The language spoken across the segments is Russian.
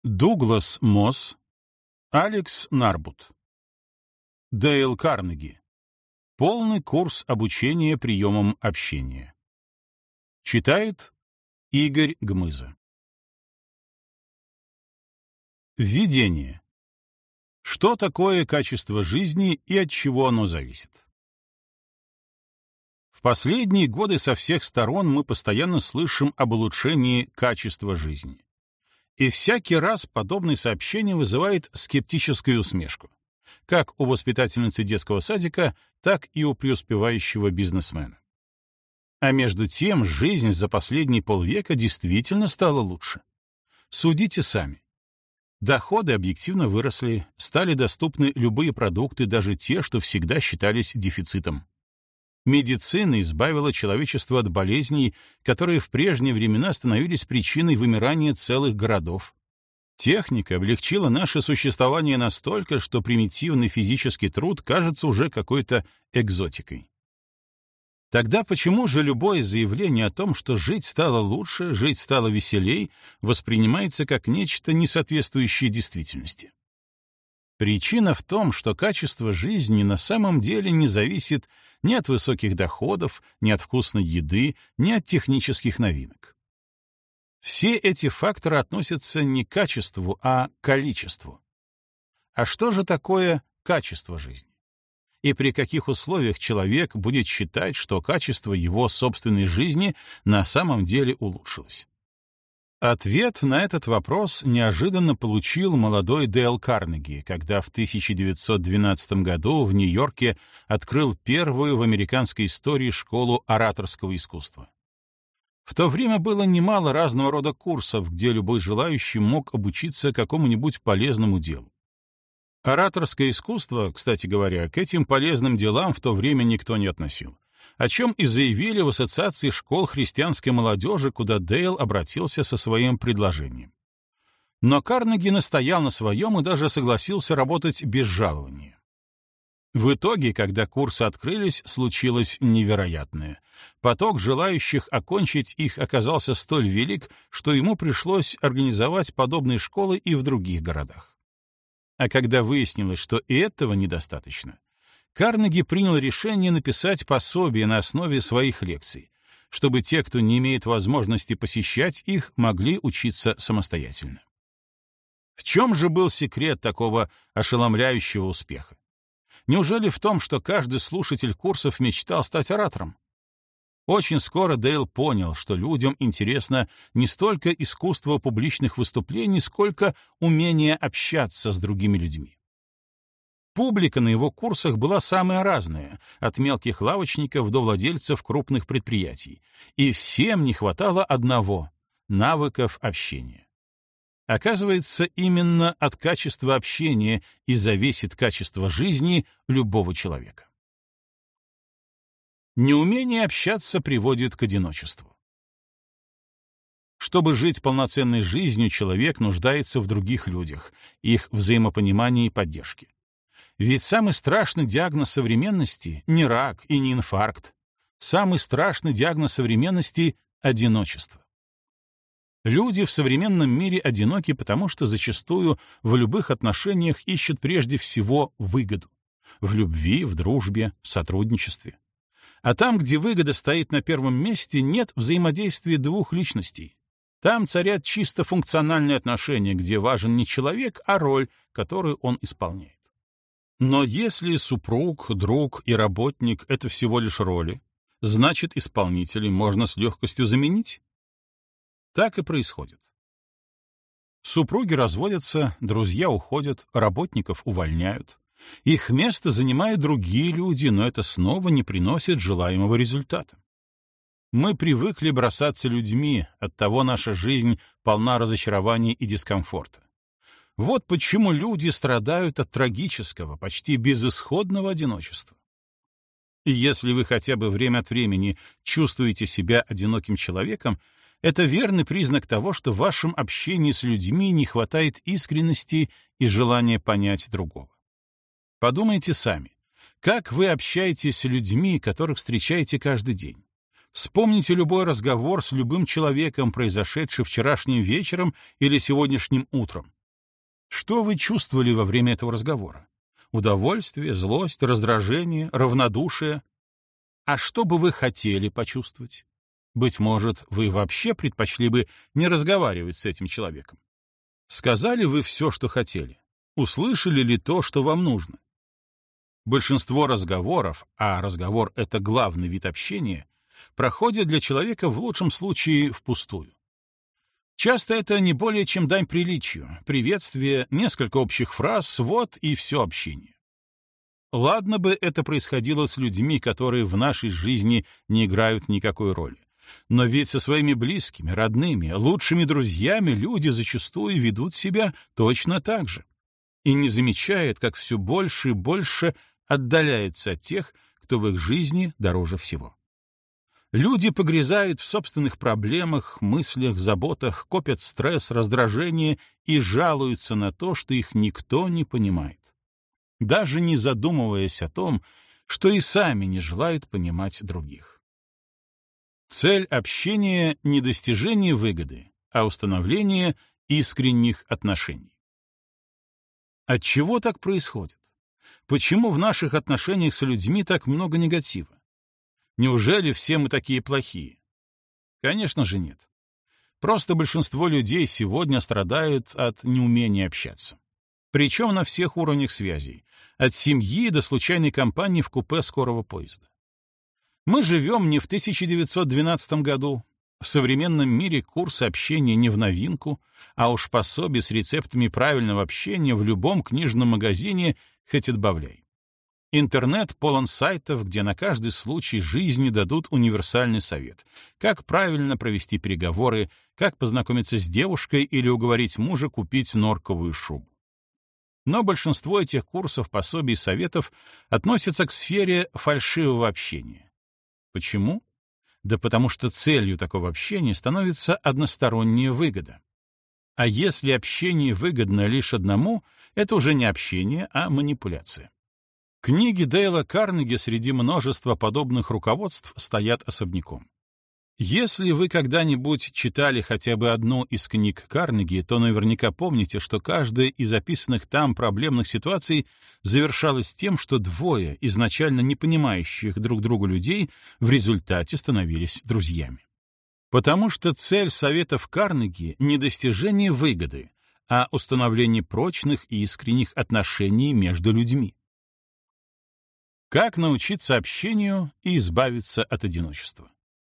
Дуглас Мосс, Алекс Нарбут. Дейл Карнеги. Полный курс обучения приемам общения. Читает Игорь Гмыза. Введение. Что такое качество жизни и от чего оно зависит? В последние годы со всех сторон мы постоянно слышим об улучшении качества жизни. И всякий раз подобное сообщение вызывает скептическую усмешку, как у воспитательницы детского садика, так и у преуспевающего бизнесмена. А между тем жизнь за последние полвека действительно стала лучше. Судите сами. Доходы объективно выросли, стали доступны любые продукты, даже те, что всегда считались дефицитом. Медицина избавила человечество от болезней, которые в прежние времена становились причиной вымирания целых городов. Техника облегчила наше существование настолько, что примитивный физический труд кажется уже какой-то экзотикой. Тогда почему же любое заявление о том, что жить стало лучше, жить стало веселей, воспринимается как нечто, не соответствующее действительности? Причина в том, что качество жизни на самом деле не зависит ни от высоких доходов, ни от вкусной еды, ни от технических новинок. Все эти факторы относятся не к качеству, а к количеству. А что же такое качество жизни? И при каких условиях человек будет считать, что качество его собственной жизни на самом деле улучшилось? Ответ на этот вопрос неожиданно получил молодой Дейл Карнеги, когда в 1912 году в Нью-Йорке открыл первую в американской истории школу ораторского искусства. В то время было немало разного рода курсов, где любой желающий мог обучиться какому-нибудь полезному делу. Ораторское искусство, кстати говоря, к этим полезным делам в то время никто не относил, о чем и заявили в Ассоциации школ христианской молодежи, куда Дейл обратился со своим предложением. Но Карнеги настоял на своем и даже согласился работать без жалования. В итоге, когда курсы открылись, случилось невероятное. Поток желающих окончить их оказался столь велик, что ему пришлось организовать подобные школы и в других городах. А когда выяснилось, что и этого недостаточно, Карнеги принял решение написать пособие на основе своих лекций, чтобы те, кто не имеет возможности посещать их, могли учиться самостоятельно. В чем же был секрет такого ошеломляющего успеха? Неужели в том, что каждый слушатель курсов мечтал стать оратором? Очень скоро Дейл понял, что людям интересно не столько искусство публичных выступлений, сколько умение общаться с другими людьми. Публика на его курсах была самая разная, от мелких лавочников до владельцев крупных предприятий, и всем не хватало одного — навыков общения. Оказывается, именно от качества общения и зависит качество жизни любого человека. Неумение общаться приводит к одиночеству. Чтобы жить полноценной жизнью, человек нуждается в других людях, их взаимопонимании и поддержке. Ведь самый страшный диагноз современности — не рак и не инфаркт. Самый страшный диагноз современности — одиночество. Люди в современном мире одиноки, потому что зачастую в любых отношениях ищут прежде всего выгоду. В любви, в дружбе, в сотрудничестве. А там, где выгода стоит на первом месте, нет взаимодействия двух личностей. Там царят чисто функциональные отношения, где важен не человек, а роль, которую он исполняет. Но если супруг, друг и работник — это всего лишь роли, значит, исполнителей можно с легкостью заменить? Так и происходит. Супруги разводятся, друзья уходят, работников увольняют. Их место занимают другие люди, но это снова не приносит желаемого результата. Мы привыкли бросаться людьми, оттого наша жизнь полна разочарований и дискомфорта. Вот почему люди страдают от трагического, почти безысходного одиночества. И если вы хотя бы время от времени чувствуете себя одиноким человеком, это верный признак того, что в вашем общении с людьми не хватает искренности и желания понять другого. Подумайте сами, как вы общаетесь с людьми, которых встречаете каждый день? Вспомните любой разговор с любым человеком, произошедший вчерашним вечером или сегодняшним утром. Что вы чувствовали во время этого разговора? Удовольствие, злость, раздражение, равнодушие? А что бы вы хотели почувствовать? Быть может, вы вообще предпочли бы не разговаривать с этим человеком? Сказали вы все, что хотели? Услышали ли то, что вам нужно? Большинство разговоров, а разговор — это главный вид общения, проходят для человека в лучшем случае впустую. Часто это не более чем дань приличию, приветствие, несколько общих фраз, вот и все общение. Ладно бы это происходило с людьми, которые в нашей жизни не играют никакой роли. Но ведь со своими близкими, родными, лучшими друзьями люди зачастую ведут себя точно так же и не замечают, как все больше и больше отдаляются от тех, кто в их жизни дороже всего. Люди погрязают в собственных проблемах, мыслях, заботах, копят стресс, раздражение и жалуются на то, что их никто не понимает, даже не задумываясь о том, что и сами не желают понимать других. Цель общения — не достижение выгоды, а установление искренних отношений. Отчего так происходит? Почему в наших отношениях с людьми так много негатива? Неужели все мы такие плохие? Конечно же нет. Просто большинство людей сегодня страдают от неумения общаться. Причем на всех уровнях связей, от семьи до случайной компании в купе скорого поезда. Мы живем не в 1912 году. В современном мире курсы общения не в новинку, а уж пособие с рецептами правильного общения в любом книжном магазине хоть отбавляй. Интернет полон сайтов, где на каждый случай жизни дадут универсальный совет. Как правильно провести переговоры, как познакомиться с девушкой или уговорить мужа купить норковую шубу. Но большинство этих курсов, пособий и советов относятся к сфере фальшивого общения. Почему? Да потому что целью такого общения становится односторонняя выгода. А если общение выгодно лишь одному, это уже не общение, а манипуляция. Книги Дейла Карнеги среди множества подобных руководств стоят особняком. Если вы когда-нибудь читали хотя бы одну из книг Карнеги, то наверняка помните, что каждая из описанных там проблемных ситуаций завершалась тем, что двое изначально не понимающих друг друга людей в результате становились друзьями. Потому что цель советов Карнеги — не достижение выгоды, а установление прочных и искренних отношений между людьми. Как научиться общению и избавиться от одиночества?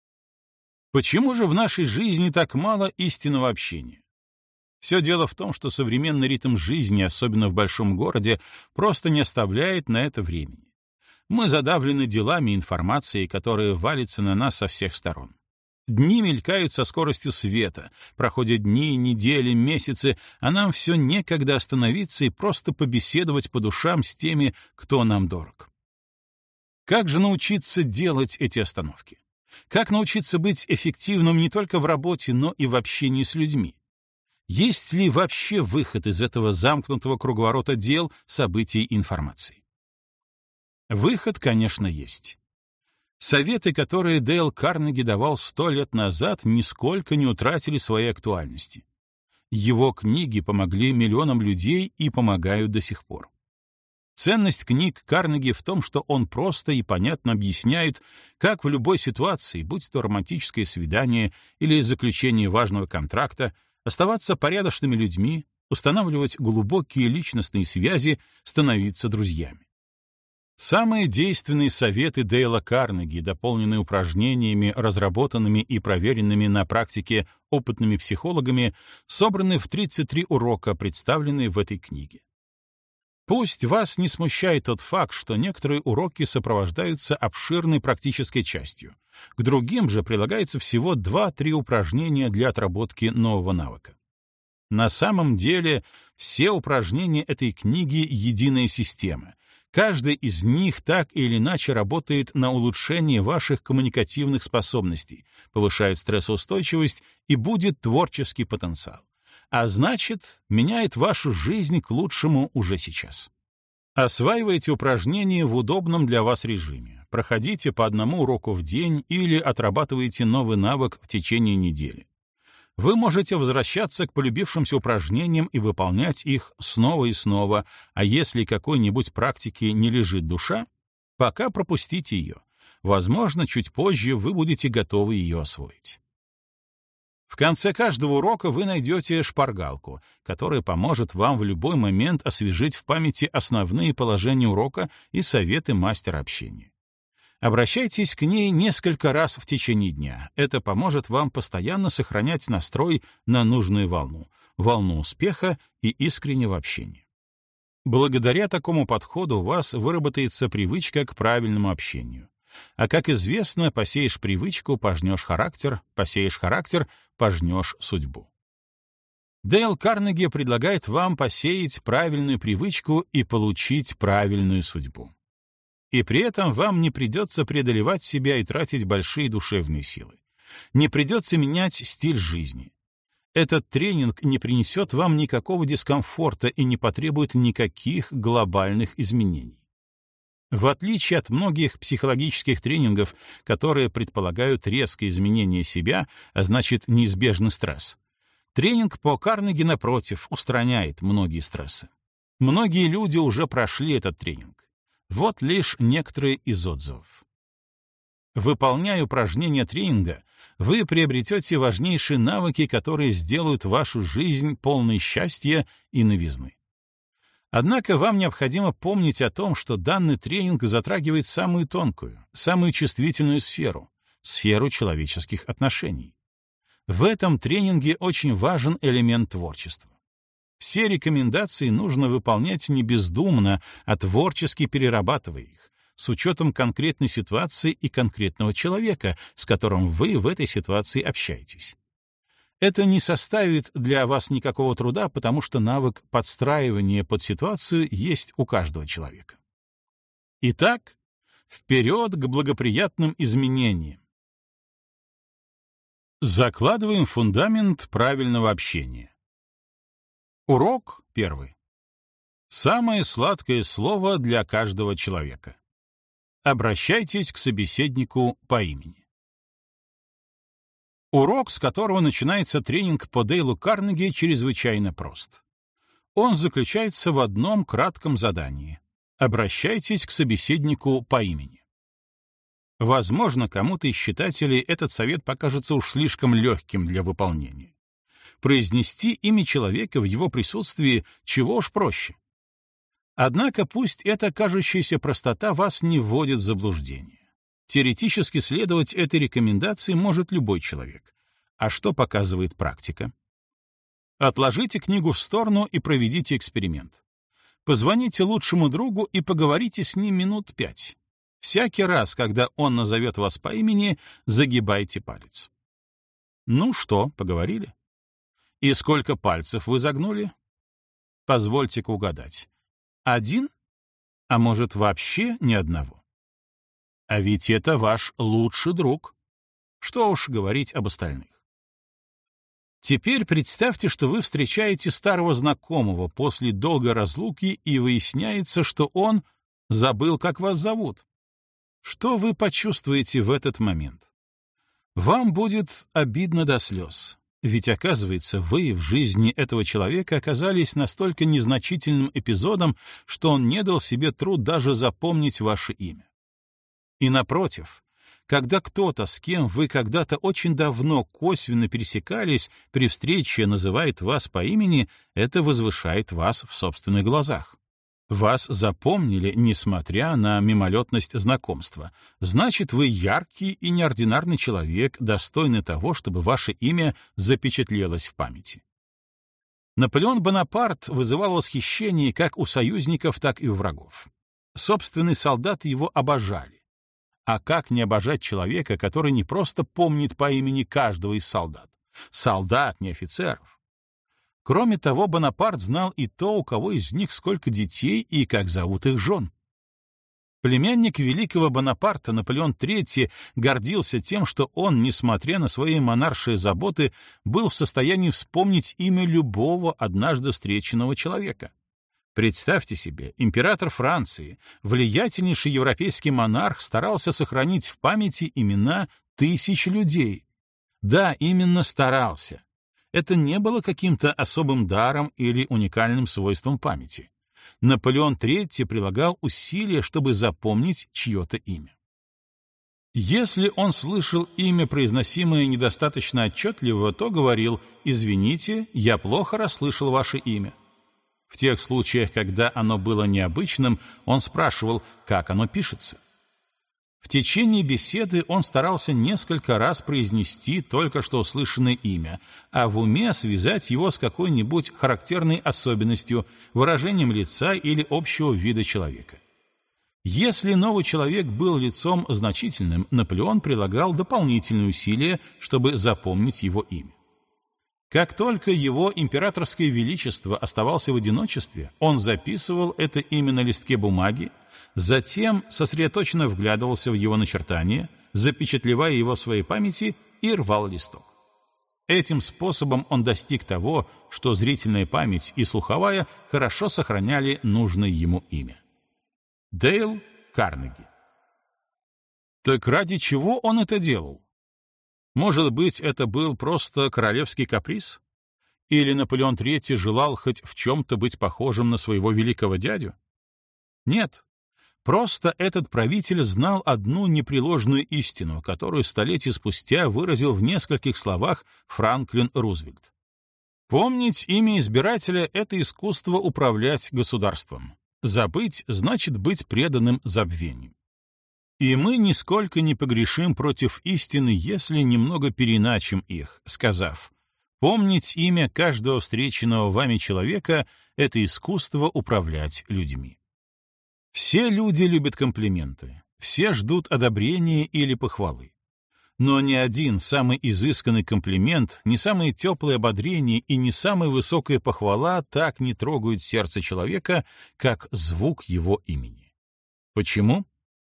Почему же в нашей жизни так мало истинного общения? Все дело в том, что современный ритм жизни, особенно в большом городе, просто не оставляет на это времени. Мы задавлены делами и информацией, которая валится на нас со всех сторон. Дни мелькают со скоростью света, проходят дни, недели, месяцы, а нам все некогда остановиться и просто побеседовать по душам с теми, кто нам дорог. Как же научиться делать эти остановки? Как научиться быть эффективным не только в работе, но и в общении с людьми? Есть ли вообще выход из этого замкнутого круговорота дел, событий и информации? Выход, конечно, есть. Советы, которые Дейл Карнеги давал 100 лет назад, нисколько не утратили своей актуальности. Его книги помогли миллионам людей и помогают до сих пор. Ценность книг Карнеги в том, что он просто и понятно объясняет, как в любой ситуации, будь то романтическое свидание или заключение важного контракта, оставаться порядочными людьми, устанавливать глубокие личностные связи, становиться друзьями. Самые действенные советы Дейла Карнеги, дополненные упражнениями, разработанными и проверенными на практике опытными психологами, собраны в 33 урока, представленные в этой книге. Пусть вас не смущает тот факт, что некоторые уроки сопровождаются обширной практической частью. К другим же прилагается всего 2-3 упражнения для отработки нового навыка. На самом деле, все упражнения этой книги — единая система. Каждый из них так или иначе работает на улучшение ваших коммуникативных способностей, повышает стрессоустойчивость и будет творческий потенциал. А значит, меняет вашу жизнь к лучшему уже сейчас. Осваивайте упражнения в удобном для вас режиме. Проходите по одному уроку в день или отрабатывайте новый навык в течение недели. Вы можете возвращаться к полюбившимся упражнениям и выполнять их снова и снова, а если какой-нибудь практике не лежит душа, пока пропустите ее. Возможно, чуть позже вы будете готовы ее освоить. В конце каждого урока вы найдете шпаргалку, которая поможет вам в любой момент освежить в памяти основные положения урока и советы мастера общения. Обращайтесь к ней несколько раз в течение дня. Это поможет вам постоянно сохранять настрой на нужную волну успеха и искреннего общения. Благодаря такому подходу у вас выработается привычка к правильному общению. А как известно, посеешь привычку — пожнешь характер, посеешь характер — пожнешь судьбу. Дейл Карнеги предлагает вам посеять правильную привычку и получить правильную судьбу. И при этом вам не придется преодолевать себя и тратить большие душевные силы. Не придется менять стиль жизни. Этот тренинг не принесет вам никакого дискомфорта и не потребует никаких глобальных изменений. В отличие от многих психологических тренингов, которые предполагают резкое изменение себя, а значит неизбежный стресс, тренинг по Карнеги, напротив, устраняет многие стрессы. Многие люди уже прошли этот тренинг. Вот лишь некоторые из отзывов. Выполняя упражнения тренинга, вы приобретете важнейшие навыки, которые сделают вашу жизнь полной счастья и новизны. Однако вам необходимо помнить о том, что данный тренинг затрагивает самую тонкую, самую чувствительную сферу — сферу человеческих отношений. В этом тренинге очень важен элемент творчества. Все рекомендации нужно выполнять не бездумно, а творчески перерабатывая их, с учетом конкретной ситуации и конкретного человека, с которым вы в этой ситуации общаетесь. Это не составит для вас никакого труда, потому что навык подстраивания под ситуацию есть у каждого человека. Итак, вперед к благоприятным изменениям. Закладываем фундамент правильного общения. Урок 1. Самое сладкое слово для каждого человека. Обращайтесь к собеседнику по имени. Урок, с которого начинается тренинг по Дейлу Карнеги, чрезвычайно прост. Он заключается в одном кратком задании. Обращайтесь к собеседнику по имени. Возможно, кому-то из читателей этот совет покажется уж слишком легким для выполнения. Произнести имя человека в его присутствии чего уж проще. Однако пусть эта кажущаяся простота вас не вводит в заблуждение. Теоретически следовать этой рекомендации может любой человек. А что показывает практика? Отложите книгу в сторону и проведите эксперимент. Позвоните лучшему другу и поговорите с ним минут 5. Всякий раз, когда он назовет вас по имени, загибайте палец. Ну что, поговорили? И сколько пальцев вы загнули? Позвольте-ка угадать. 1? А может, вообще ни одного? А ведь это ваш лучший друг. Что уж говорить об остальных. Теперь представьте, что вы встречаете старого знакомого после долгой разлуки, и выясняется, что он забыл, как вас зовут. Что вы почувствуете в этот момент? Вам будет обидно до слез. Ведь, оказывается, вы в жизни этого человека оказались настолько незначительным эпизодом, что он не дал себе труд даже запомнить ваше имя. И напротив, когда кто-то, с кем вы когда-то очень давно косвенно пересекались, при встрече называет вас по имени, это возвышает вас в собственных глазах. Вас запомнили, несмотря на мимолетность знакомства. Значит, вы яркий и неординарный человек, достойный того, чтобы ваше имя запечатлелось в памяти. Наполеон Бонапарт вызывал восхищение как у союзников, так и у врагов. Собственные солдаты его обожали. А как не обожать человека, который не просто помнит по имени каждого из солдат? Солдат, не офицеров. Кроме того, Бонапарт знал и то, у кого из них сколько детей и как зовут их жен. Племянник великого Бонапарта, Наполеон III, гордился тем, что он, несмотря на свои монаршие заботы, был в состоянии вспомнить имя любого однажды встреченного человека. Представьте себе, император Франции, влиятельнейший европейский монарх, старался сохранить в памяти имена тысяч людей. Да, именно старался. Это не было каким-то особым даром или уникальным свойством памяти. Наполеон III прилагал усилия, чтобы запомнить чье-то имя. Если он слышал имя, произносимое недостаточно отчетливо, то говорил: «Извините, я плохо расслышал ваше имя». В тех случаях, когда оно было необычным, он спрашивал, как оно пишется. В течение беседы он старался несколько раз произнести только что услышанное имя, а в уме связать его с какой-нибудь характерной особенностью, выражением лица или общего вида человека. Если новый человек был лицом значительным, Наполеон прилагал дополнительные усилия, чтобы запомнить его имя. Как только его императорское величество оставался в одиночестве, он записывал это имя на листке бумаги, затем сосредоточенно вглядывался в его начертания, запечатлевая его в своей памяти, и рвал листок. Этим способом он достиг того, что зрительная память и слуховая хорошо сохраняли нужное ему имя. Дейл Карнеги. Так ради чего он это делал? Может быть, это был просто королевский каприз? Или Наполеон III желал хоть в чем-то быть похожим на своего великого дядю? Нет. Просто этот правитель знал одну непреложную истину, которую столетия спустя выразил в нескольких словах Франклин Рузвельт. Помнить имя избирателя — это искусство управлять государством. Забыть — значит быть преданным забвению. И мы нисколько не погрешим против истины, если немного переначим их, сказав: помнить имя каждого встреченного вами человека — это искусство управлять людьми. Все люди любят комплименты, все ждут одобрения или похвалы. Но ни один самый изысканный комплимент, ни самое теплое ободрение и ни самая высокая похвала так не трогают сердце человека, как звук его имени. Почему?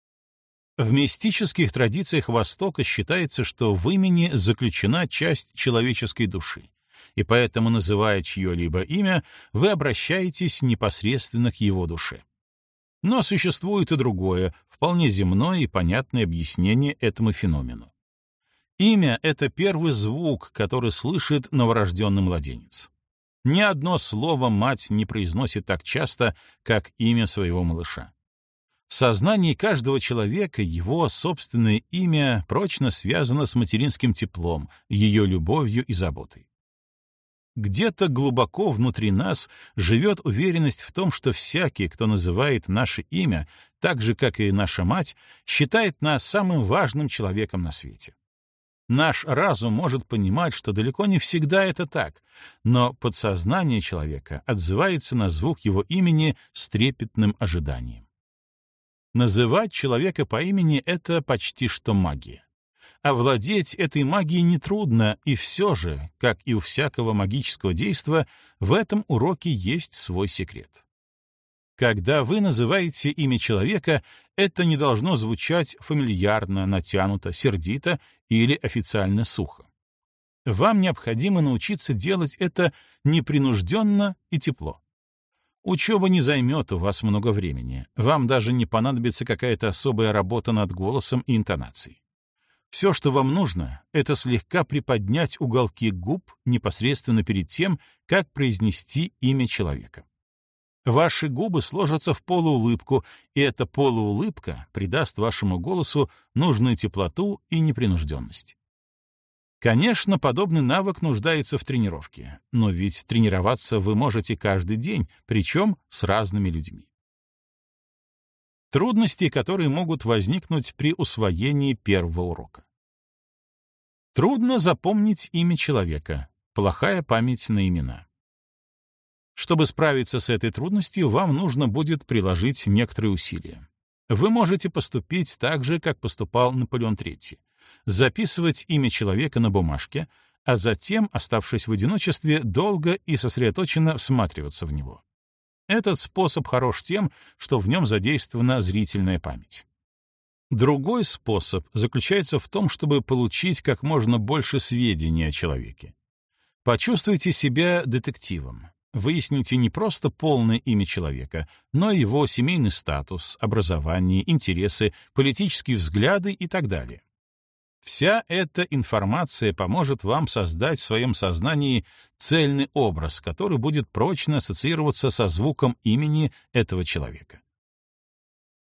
В мистических традициях Востока считается, что в имени заключена часть человеческой души, и поэтому, называя чье-либо имя, вы обращаетесь непосредственно к его душе. Но существует и другое, вполне земное и понятное объяснение этому феномену. Имя — это первый звук, который слышит новорожденный младенец. Ни одно слово мать не произносит так часто, как имя своего малыша. В сознании каждого человека его собственное имя прочно связано с материнским теплом, ее любовью и заботой. Где-то глубоко внутри нас живет уверенность в том, что всякий, кто называет наше имя, так же, как и наша мать, считает нас самым важным человеком на свете. Наш разум может понимать, что далеко не всегда это так, но подсознание человека отзывается на звук его имени с трепетным ожиданием. Называть человека по имени — это почти что магия. Овладеть этой магией нетрудно, и все же, как и у всякого магического действа, в этом уроке есть свой секрет. Когда вы называете имя человека, это не должно звучать фамильярно, натянуто, сердито или официально сухо. Вам необходимо научиться делать это непринужденно и тепло. Учеба не займет у вас много времени, вам даже не понадобится какая-то особая работа над голосом и интонацией. Все, что вам нужно, это слегка приподнять уголки губ непосредственно перед тем, как произнести имя человека. Ваши губы сложатся в полуулыбку, и эта полуулыбка придаст вашему голосу нужную теплоту и непринужденность. Конечно, подобный навык нуждается в тренировке, но ведь тренироваться вы можете каждый день, причем с разными людьми. Трудности, которые могут возникнуть при усвоении первого урока. Трудно запомнить имя человека, плохая память на имена. Чтобы справиться с этой трудностью, вам нужно будет приложить некоторые усилия. Вы можете поступить так же, как поступал Наполеон III. Записывать имя человека на бумажке, а затем, оставшись в одиночестве, долго и сосредоточенно всматриваться в него. Этот способ хорош тем, что в нем задействована зрительная память. Другой способ заключается в том, чтобы получить как можно больше сведений о человеке. Почувствуйте себя детективом. Выясните не просто полное имя человека, но и его семейный статус, образование, интересы, политические взгляды и так далее. Вся эта информация поможет вам создать в своем сознании цельный образ, который будет прочно ассоциироваться со звуком имени этого человека.